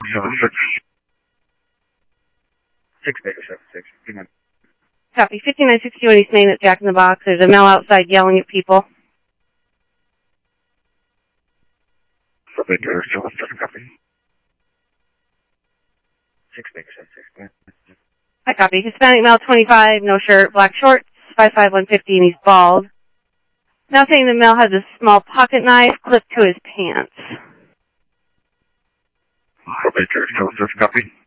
6 Baker 76. Good night. Copy. 5961 East Main at Jack in the Box. There's a male outside yelling at people. Baker 77. Copy. 6 Baker 76. I copy. Hispanic male, 25, no shirt, black shorts, 5'5", 150, and he's bald. Now saying the male has a small pocket knife clipped to his pants. Baker 77. Copy.